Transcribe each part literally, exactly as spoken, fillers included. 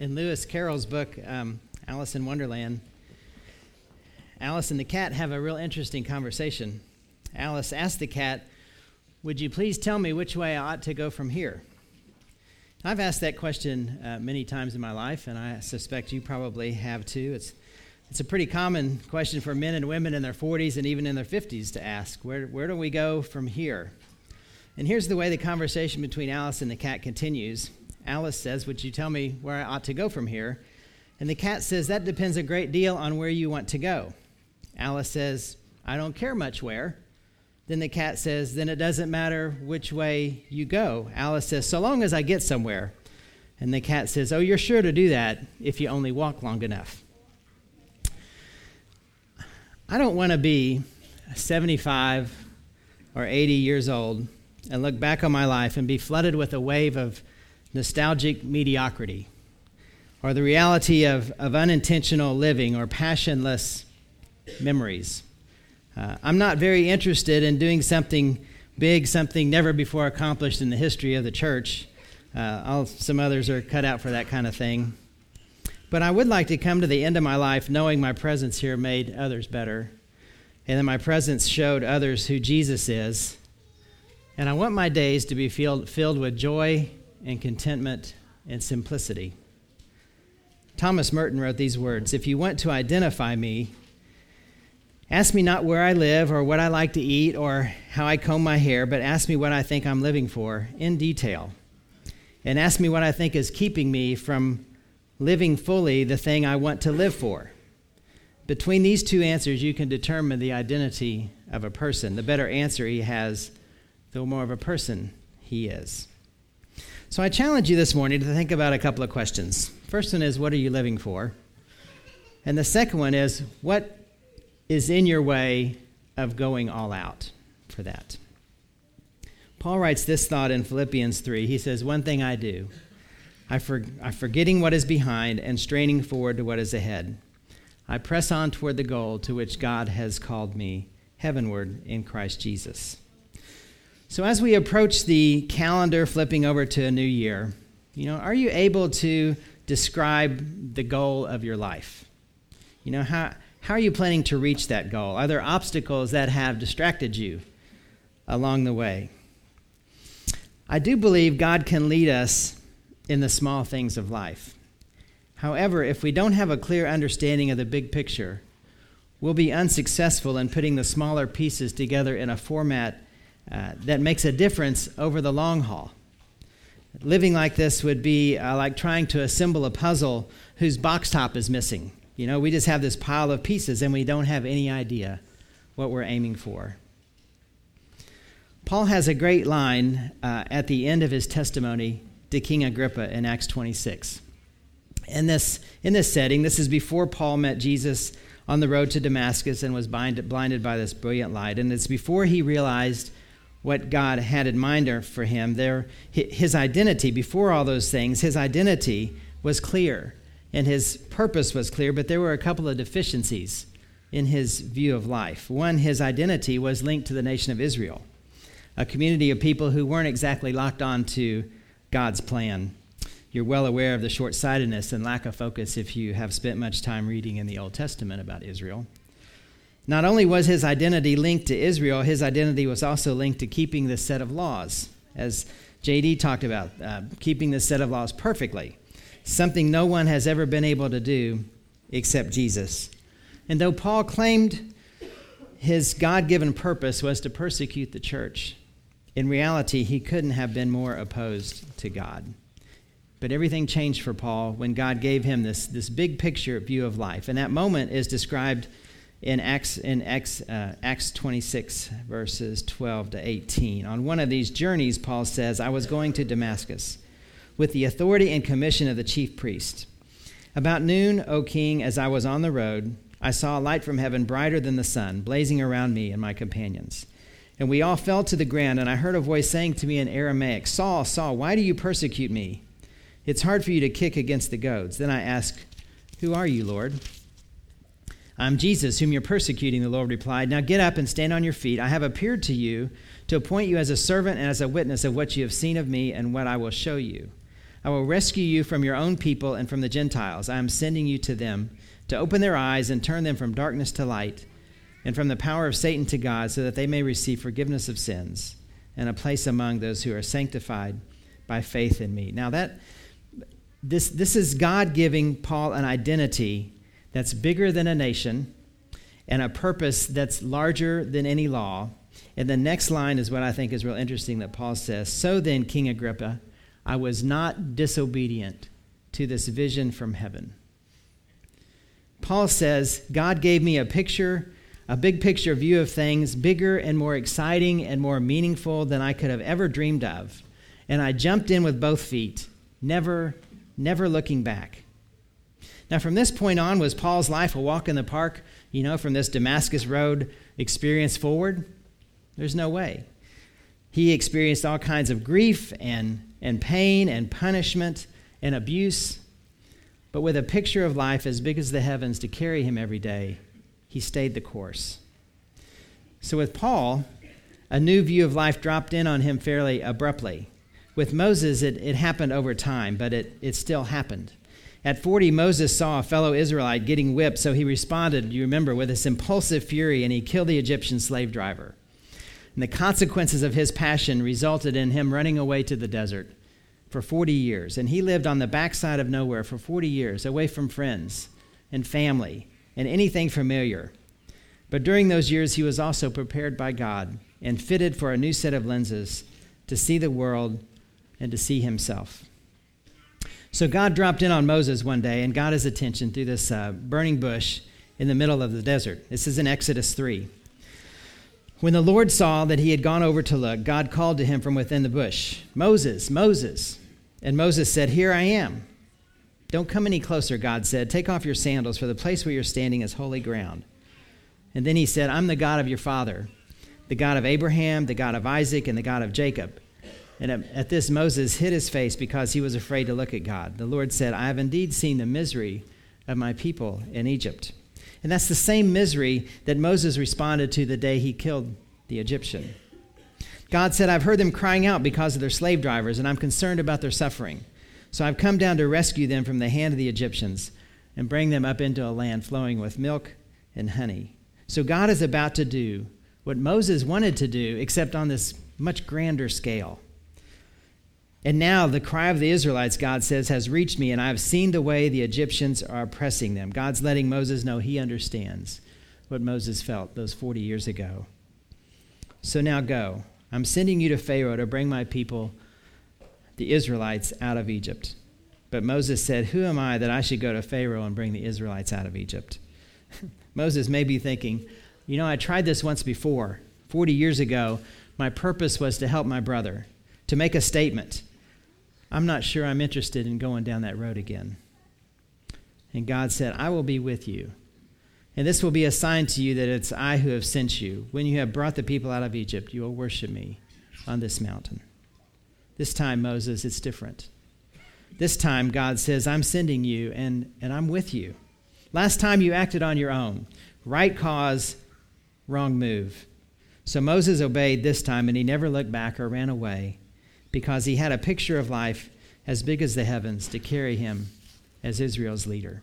In Lewis Carroll's book, um, Alice in Wonderland, Alice and the cat have a real interesting conversation. Alice asks the cat, "Would you please tell me which way I ought to go from here?" I've asked that question uh, many times in my life, and I suspect you probably have too. It's it's a pretty common question for men and women in their forties and even in their fifties to ask. Where where do we go from here? And here's the way the conversation between Alice and the cat continues. Alice says, "Would you tell me where I ought to go from here?" And the cat says, "That depends a great deal on where you want to go." Alice says, "I don't care much where." Then the cat says, "Then it doesn't matter which way you go." Alice says, "So long as I get somewhere." And the cat says, "Oh, you're sure to do that if you only walk long enough." I don't want to be seventy-five or eighty years old and look back on my life and be flooded with a wave of nostalgic mediocrity, or the reality of, of unintentional living or passionless memories. Uh, I'm not very interested in doing something big, something never before accomplished in the history of the church. Uh, I'll, some others are cut out for that kind of thing. But I would like to come to the end of my life knowing my presence here made others better, and that my presence showed others who Jesus is. And I want my days to be filled, filled with joy and contentment and simplicity. Thomas Merton wrote these words: "If you want to identify me, ask me not where I live or what I like to eat or how I comb my hair, but ask me what I think I'm living for in detail. And ask me what I think is keeping me from living fully the thing I want to live for. Between these two answers, you can determine the identity of a person. The better answer he has, the more of a person he is." So I challenge you this morning to think about a couple of questions. First one is, what are you living for? And the second one is, what is in your way of going all out for that? Paul writes this thought in Philippians three. He says, "One thing I do, I for, I'm forgetting what is behind and straining forward to what is ahead. I press on toward the goal to which God has called me heavenward in Christ Jesus." So as we approach the calendar flipping over to a new year, you know, are you able to describe the goal of your life? You know, how how are you planning to reach that goal? Are there obstacles that have distracted you along the way? I do believe God can lead us in the small things of life. However, if we don't have a clear understanding of the big picture, we'll be unsuccessful in putting the smaller pieces together in a format Uh, that makes a difference over the long haul. Living like this would be uh, like trying to assemble a puzzle whose box top is missing. You know, we just have this pile of pieces and we don't have any idea what we're aiming for. Paul has a great line uh, at the end of his testimony to King Agrippa in Acts twenty-six. In this, in this setting, this is before Paul met Jesus on the road to Damascus and was blinded, blinded by this brilliant light. And it's before he realized what God had in mind for him. There, his identity, before all those things, his identity was clear and his purpose was clear, but there were a couple of deficiencies in his view of life. One, his identity was linked to the nation of Israel, a community of people who weren't exactly locked on to God's plan. You're well aware of the short-sightedness and lack of focus if you have spent much time reading in the Old Testament about Israel. Not only was his identity linked to Israel, his identity was also linked to keeping this set of laws, as J D talked about, uh, keeping this set of laws perfectly, something no one has ever been able to do except Jesus. And though Paul claimed his God-given purpose was to persecute the church, in reality, he couldn't have been more opposed to God. But everything changed for Paul when God gave him this, this big picture view of life. And that moment is described in Acts in Acts, uh, Acts twenty-six, verses twelve to eighteen. On one of these journeys, Paul says, "I was going to Damascus with the authority and commission of the chief priest. About noon, O king, as I was on the road, I saw a light from heaven brighter than the sun, blazing around me and my companions. And we all fell to the ground, and I heard a voice saying to me in Aramaic, 'Saul, Saul, why do you persecute me? It's hard for you to kick against the goads.' Then I asked, 'Who are you, Lord?' 'I'm Jesus, whom you're persecuting,' the Lord replied. 'Now get up and stand on your feet. I have appeared to you to appoint you as a servant and as a witness of what you have seen of me and what I will show you.' I will rescue you from your own people and from the Gentiles. I am sending you to them to open their eyes and turn them from darkness to light and from the power of Satan to God, so that they may receive forgiveness of sins and a place among those who are sanctified by faith in me. Now that this this is God giving Paul an identity that's bigger than a nation and a purpose that's larger than any law. And the next line is what I think is real interesting that Paul says, "So then, King Agrippa, I was not disobedient to this vision from heaven." Paul says, God gave me a picture, a big picture view of things, bigger and more exciting and more meaningful than I could have ever dreamed of. And I jumped in with both feet, never, never looking back. Now, from this point on, was Paul's life a walk in the park, you know, from this Damascus Road experience forward? There's no way. He experienced all kinds of grief and, and pain and punishment and abuse. But with a picture of life as big as the heavens to carry him every day, he stayed the course. So with Paul, a new view of life dropped in on him fairly abruptly. With Moses, it, it happened over time, but it, it still happened. At forty, Moses saw a fellow Israelite getting whipped, so he responded, you remember, with this impulsive fury, and he killed the Egyptian slave driver. And the consequences of his passion resulted in him running away to the desert for forty years. And he lived on the backside of nowhere for forty years, away from friends and family and anything familiar. But during those years, he was also prepared by God and fitted for a new set of lenses to see the world and to see himself. So God dropped in on Moses one day and got his attention through this uh, burning bush in the middle of the desert. This is in Exodus three. When the Lord saw that he had gone over to look, God called to him from within the bush, "Moses, Moses." And Moses said, "Here I am." "Don't come any closer," God said. "Take off your sandals, for the place where you're standing is holy ground." And then he said, "I'm the God of your father, the God of Abraham, the God of Isaac, and the God of Jacob." And at, at this, Moses hid his face because he was afraid to look at God. The Lord said, "I have indeed seen the misery of my people in Egypt." And that's the same misery that Moses responded to the day he killed the Egyptian. God said, "I've heard them crying out because of their slave drivers, and I'm concerned about their suffering. So I've come down to rescue them from the hand of the Egyptians and bring them up into a land flowing with milk and honey." So God is about to do what Moses wanted to do, except on this much grander scale. And now the cry of the Israelites, God says, has reached me, and I have seen the way the Egyptians are oppressing them. God's letting Moses know he understands what Moses felt those forty years ago. "So now go. I'm sending you to Pharaoh to bring my people, the Israelites, out of Egypt." But Moses said, "Who am I that I should go to Pharaoh and bring the Israelites out of Egypt?" Moses may be thinking, you know, I tried this once before. forty years ago, my purpose was to help my brother, to make a statement. I'm not sure I'm interested in going down that road again. And God said, "I will be with you. And this will be a sign to you that it's I who have sent you. When you have brought the people out of Egypt, you will worship me on this mountain." This time, Moses, it's different. This time, God says, "I'm sending you, and, and I'm with you." Last time, you acted on your own. Right cause, wrong move. So Moses obeyed this time, and he never looked back or ran away, because he had a picture of life as big as the heavens to carry him as Israel's leader.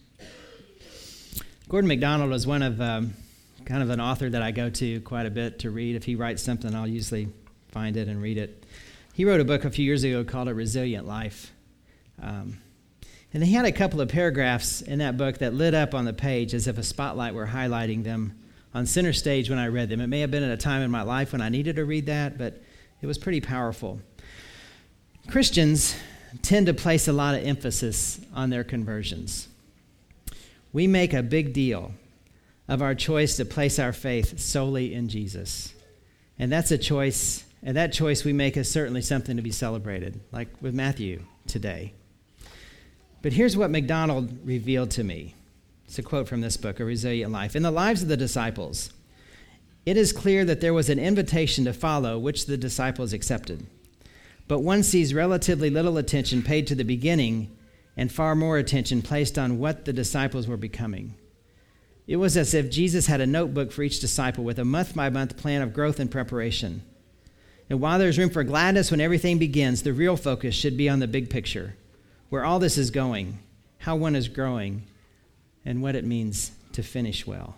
Gordon MacDonald is one of um, kind of an author that I go to quite a bit to read. If he writes something, I'll usually find it and read it. He wrote a book a few years ago called A Resilient Life. Um, and he had a couple of paragraphs in that book that lit up on the page as if a spotlight were highlighting them on center stage when I read them. It may have been at a time in my life when I needed to read that, but it was pretty powerful. Christians tend to place a lot of emphasis on their conversions. We make a big deal of our choice to place our faith solely in Jesus. And that's a choice, and that choice we make is certainly something to be celebrated, like with Matthew today. But here's what MacDonald revealed to me. It's a quote from this book, A Resilient Life. "In the lives of the disciples, it is clear that there was an invitation to follow, which the disciples accepted. But one sees relatively little attention paid to the beginning and far more attention placed on what the disciples were becoming. It was as if Jesus had a notebook for each disciple with a month-by-month plan of growth and preparation. And while there's room for gladness when everything begins, the real focus should be on the big picture, where all this is going, how one is growing, and what it means to finish well.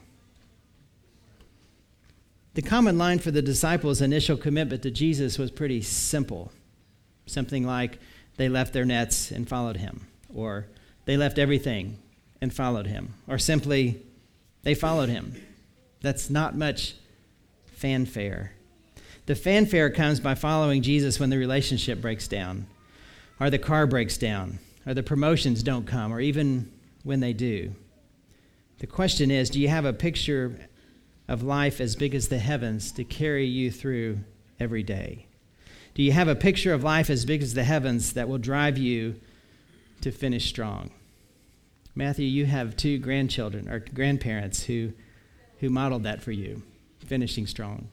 The common line for the disciples' initial commitment to Jesus was pretty simple. Something like, they left their nets and followed him, or they left everything and followed him, or simply, they followed him. That's not much fanfare. The fanfare comes by following Jesus when the relationship breaks down, or the car breaks down, or the promotions don't come, or even when they do. The question is, do you have a picture of life as big as the heavens to carry you through every day? Do you have a picture of life as big as the heavens that will drive you to finish strong? Matthew, you have two grandchildren or grandparents who, who modeled that for you, finishing strong.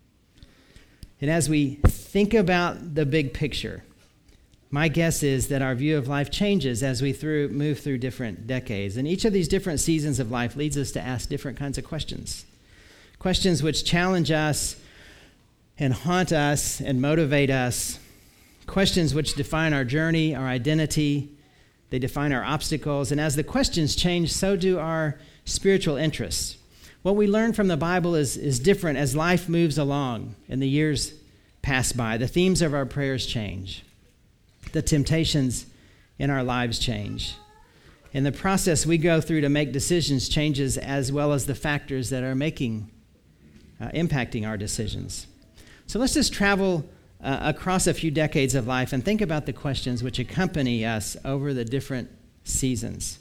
And as we think about the big picture, my guess is that our view of life changes as we through, move through different decades. And each of these different seasons of life leads us to ask different kinds of questions. Questions which challenge us and haunt us and motivate us. Questions which define our journey, our identity. They define our obstacles. And as the questions change, so do our spiritual interests. What we learn from the Bible is, is different as life moves along and the years pass by. The themes of our prayers change. The temptations in our lives change. And the process we go through to make decisions changes, as well as the factors that are making, uh, impacting our decisions. So let's just travel uh, across a few decades of life and think about the questions which accompany us over the different seasons.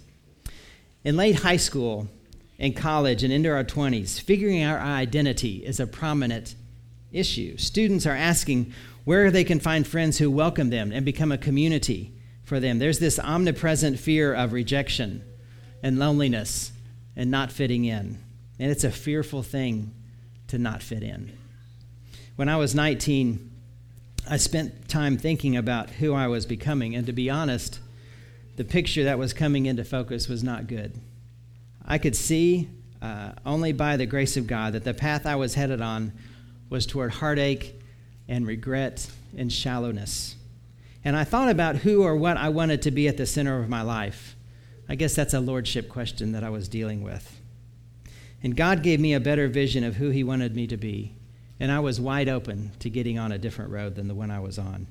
In late high school, in college, and into our twenties, figuring out our identity is a prominent issue. Students are asking where they can find friends who welcome them and become a community for them. There's this omnipresent fear of rejection and loneliness and not fitting in. And it's a fearful thing to not fit in. When I was nineteen, I spent time thinking about who I was becoming. And to be honest, the picture that was coming into focus was not good. I could see, uh, only by the grace of God, that the path I was headed on was toward heartache and regret and shallowness. And I thought about who or what I wanted to be at the center of my life. I guess that's a lordship question that I was dealing with. And God gave me a better vision of who he wanted me to be. And I was wide open to getting on a different road than the one I was on.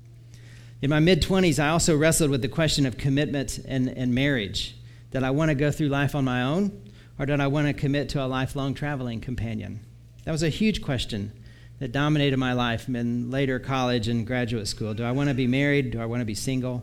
In my mid-twenties, I also wrestled with the question of commitment and, and marriage. Did I want to go through life on my own, or did I want to commit to a lifelong traveling companion? That was a huge question that dominated my life in later college and graduate school. Do I want to be married? Do I want to be single?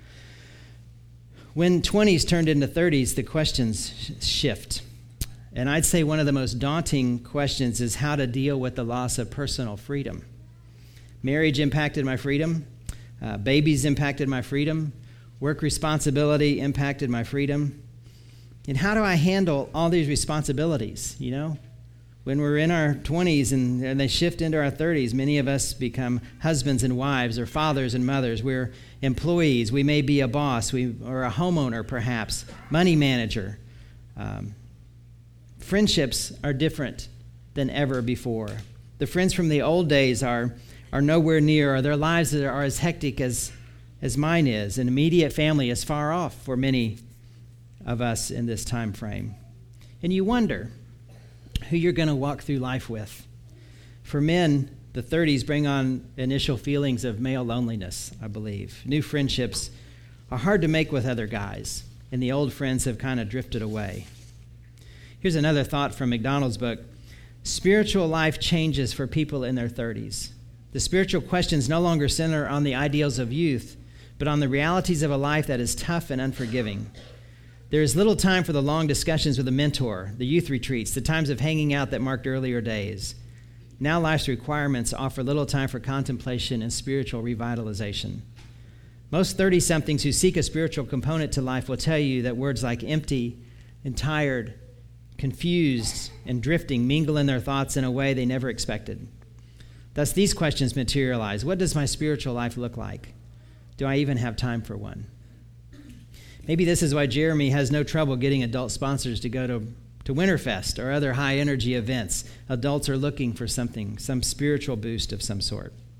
When twenties turned into thirties, the questions sh- shift. And I'd say one of the most daunting questions is how to deal with the loss of personal freedom. Marriage impacted my freedom. Uh, babies impacted my freedom. Work responsibility impacted my freedom. And how do I handle all these responsibilities, you know? When we're in our twenties and, and they shift into our thirties, many of us become husbands and wives or fathers and mothers. We're employees. We may be a boss we, or a homeowner, perhaps, money manager. Um, friendships are different than ever before. The friends from the old days are, are nowhere near, or their lives are, are as hectic as as mine is. An immediate family is far off for many of us in this time frame. And you wonder who you're going to walk through life with. For men, the thirties bring on initial feelings of male loneliness, I believe. New friendships are hard to make with other guys, and the old friends have kind of drifted away. Here's another thought from McDonald's book. Spiritual life changes for people in their thirties. The spiritual questions no longer center on the ideals of youth, but on the realities of a life that is tough and unforgiving. There is little time for the long discussions with a mentor, the youth retreats, the times of hanging out that marked earlier days. Now life's requirements offer little time for contemplation and spiritual revitalization. Most thirty-somethings who seek a spiritual component to life will tell you that words like empty and tired, confused, and drifting mingle in their thoughts in a way they never expected. Thus, these questions materialize. What does my spiritual life look like? Do I even have time for one? Maybe this is why Jeremy has no trouble getting adult sponsors to go to, to Winterfest or other high-energy events. Adults are looking for something, some spiritual boost of some sort.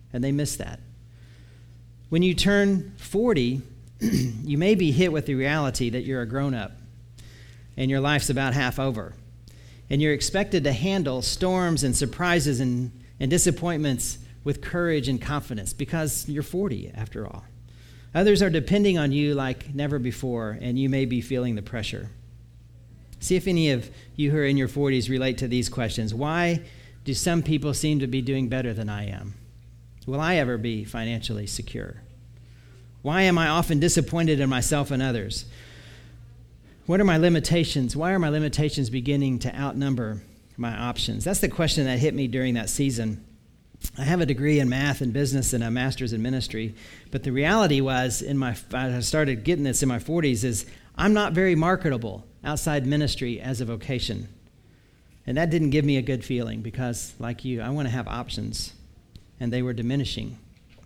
and they miss that. When you turn forty, you may be hit with the reality that you're a grown-up and your life's about half over. And you're expected to handle storms and surprises and, and disappointments with courage and confidence because you're forty, after all. Others are depending on you like never before, and you may be feeling the pressure. See if any of you who are in your forties relate to these questions. Why do some people seem to be doing better than I am? Will I ever be financially secure? Why am I often disappointed in myself and others? What are my limitations? Why are my limitations beginning to outnumber my options? That's the question that hit me during that season. I have a degree in math and business and a master's in ministry, but the reality was, in my I started getting this in my forties, is I'm not very marketable outside ministry as a vocation. And that didn't give me a good feeling because, like you, I want to have options, and they were diminishing.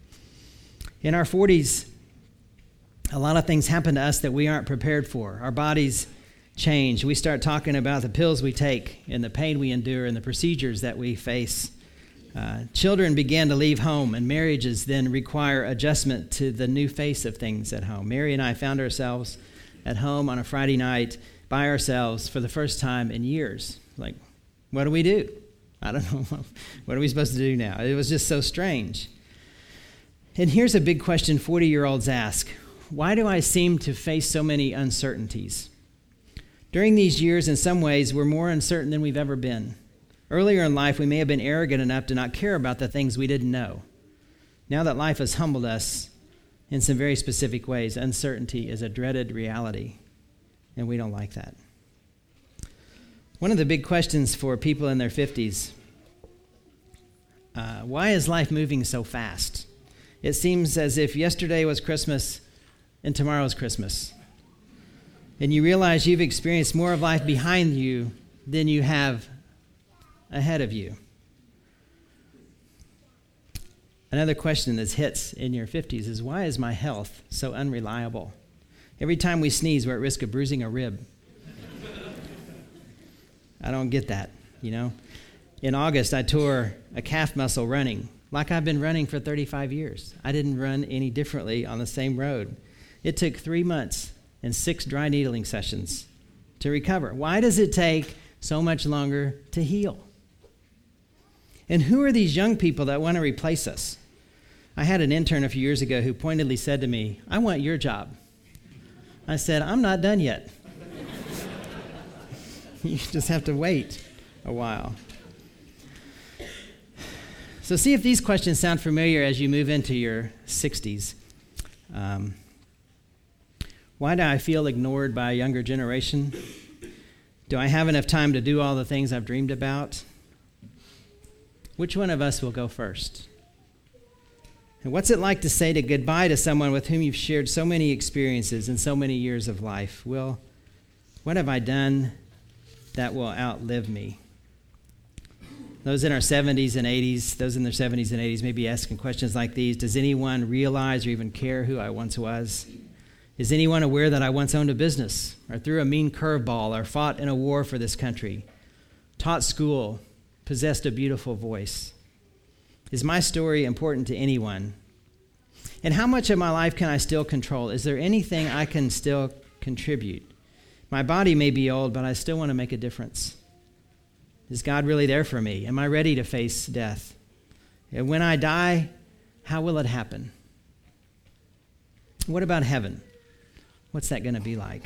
In our forties, a lot of things happen to us that we aren't prepared for. Our bodies change. We start talking about the pills we take and the pain we endure and the procedures that we face. Uh, children began to leave home, and marriages then require adjustment to the new face of things at home. Mary and I found ourselves at home on a Friday night by ourselves for the first time in years. Like, what do we do? I don't know. What are we supposed to do now? It was just so strange. And here's a big question forty-year-olds ask. Why do I seem to face so many uncertainties? During these years, in some ways, we're more uncertain than we've ever been. Earlier in life, we may have been arrogant enough to not care about the things we didn't know. Now that life has humbled us in some very specific ways, uncertainty is a dreaded reality, and we don't like that. One of the big questions for people in their fifties, uh, why is life moving so fast? It seems as if yesterday was Christmas and tomorrow's Christmas. And you realize you've experienced more of life behind you than you have ahead of you. Another question that hits in your fifties is, why is my health so unreliable? Every time we sneeze, we're at risk of bruising a rib. I don't get that, you know. In August, I tore a calf muscle running, like I've been running for thirty-five years. I didn't run any differently on the same road. It took three months and six dry needling sessions to recover. Why does it take so much longer to heal? And who are these young people that want to replace us? I had an intern a few years ago who pointedly said to me, I want your job. I said, I'm not done yet. You just have to wait a while. So see if these questions sound familiar as you move into your sixties. Um, why do I feel ignored by a younger generation? Do I have enough time to do all the things I've dreamed about? Which one of us will go first? And what's it like to say to goodbye to someone with whom you've shared so many experiences and so many years of life? Well, what have I done that will outlive me? Those in our seventies and eighties, those in their seventies and eighties may be asking questions like these. Does anyone realize or even care who I once was? Is anyone aware that I once owned a business, or threw a mean curveball, or fought in a war for this country, taught school, possessed a beautiful voice? Is my story important to anyone? And how much of my life can I still control? Is there anything I can still contribute? My body may be old, but I still want to make a difference. Is God really there for me? Am I ready to face death? And when I die, how will it happen? What about heaven? What's that going to be like?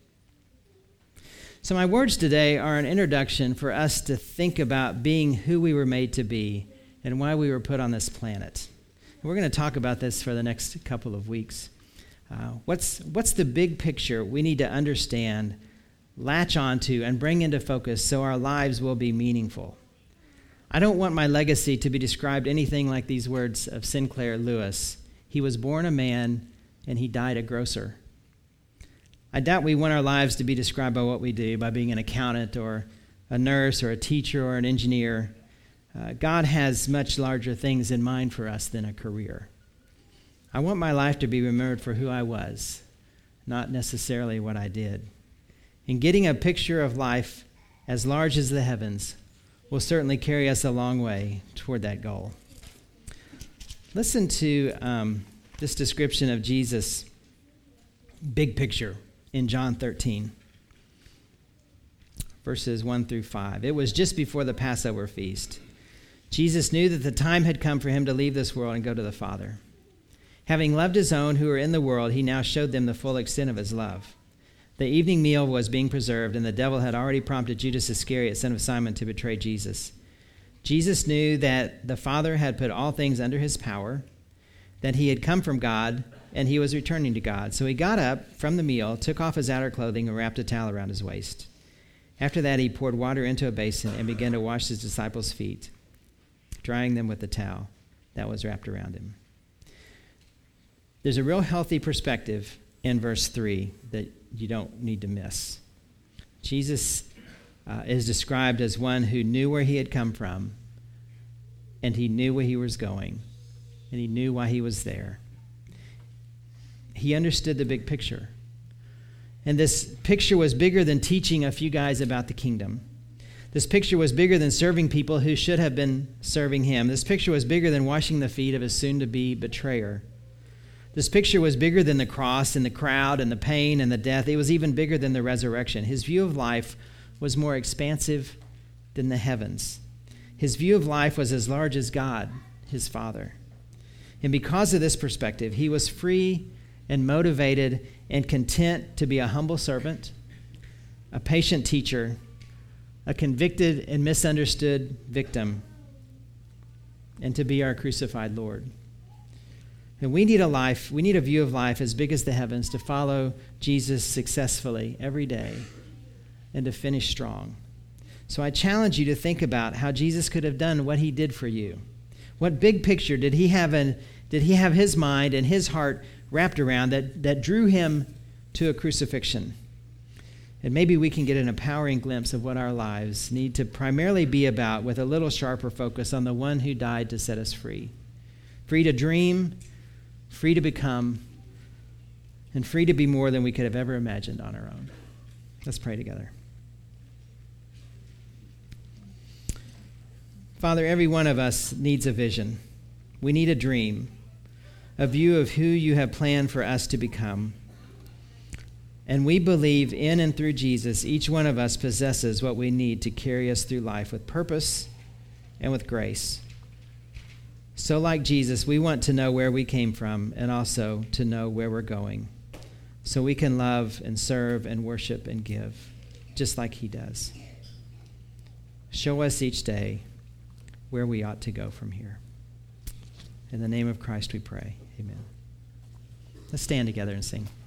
So my words today are an introduction for us to think about being who we were made to be and why we were put on this planet. And we're going to talk about this for the next couple of weeks. Uh, what's, what's the big picture we need to understand, latch onto, and bring into focus so our lives will be meaningful? I don't want my legacy to be described anything like these words of Sinclair Lewis. He was born a man, and he died a grocer. I doubt we want our lives to be described by what we do, by being an accountant or a nurse or a teacher or an engineer. Uh, God has much larger things in mind for us than a career. I want my life to be remembered for who I was, not necessarily what I did. And getting a picture of life as large as the heavens will certainly carry us a long way toward that goal. Listen to um, this description of Jesus' big picture in John thirteen, verses one through five. It was just before the Passover feast. Jesus knew that the time had come for him to leave this world and go to the Father. Having loved his own who were in the world, he now showed them the full extent of his love. The evening meal was being preserved, and the devil had already prompted Judas Iscariot, son of Simon, to betray Jesus. Jesus knew that the Father had put all things under his power, that he had come from God, and he was returning to God. So he got up from the meal, took off his outer clothing, and wrapped a towel around his waist. After that, he poured water into a basin and began to wash his disciples' feet, drying them with the towel that was wrapped around him. There's a real healthy perspective in verse three that you don't need to miss. Jesus uh, is described as one who knew where he had come from, and he knew where he was going, and he knew why he was there. He understood the big picture. And this picture was bigger than teaching a few guys about the kingdom. This picture was bigger than serving people who should have been serving him. This picture was bigger than washing the feet of his soon-to-be betrayer. This picture was bigger than the cross and the crowd and the pain and the death. It was even bigger than the resurrection. His view of life was more expansive than the heavens. His view of life was as large as God, his Father. And because of this perspective, he was free and motivated and content to be a humble servant, a patient teacher, a convicted and misunderstood victim, and to be our crucified Lord. And we need a life, we need a view of life as big as the heavens to follow Jesus successfully every day and to finish strong. So I challenge you to think about how Jesus could have done what he did for you. What big picture did he have in, did he have his mind and his heart wrapped around that, that drew him to a crucifixion? And maybe we can get an empowering glimpse of what our lives need to primarily be about, with a little sharper focus on the one who died to set us free. Free to dream, free to become, and free to be more than we could have ever imagined on our own. Let's pray together. Father, every one of us needs a vision. We need a dream, a view of who you have planned for us to become. And we believe in and through Jesus, each one of us possesses what we need to carry us through life with purpose and with grace. So like Jesus, we want to know where we came from and also to know where we're going, so we can love and serve and worship and give just like he does. Show us each day where we ought to go from here. In the name of Christ we pray. Amen. Let's stand together and sing.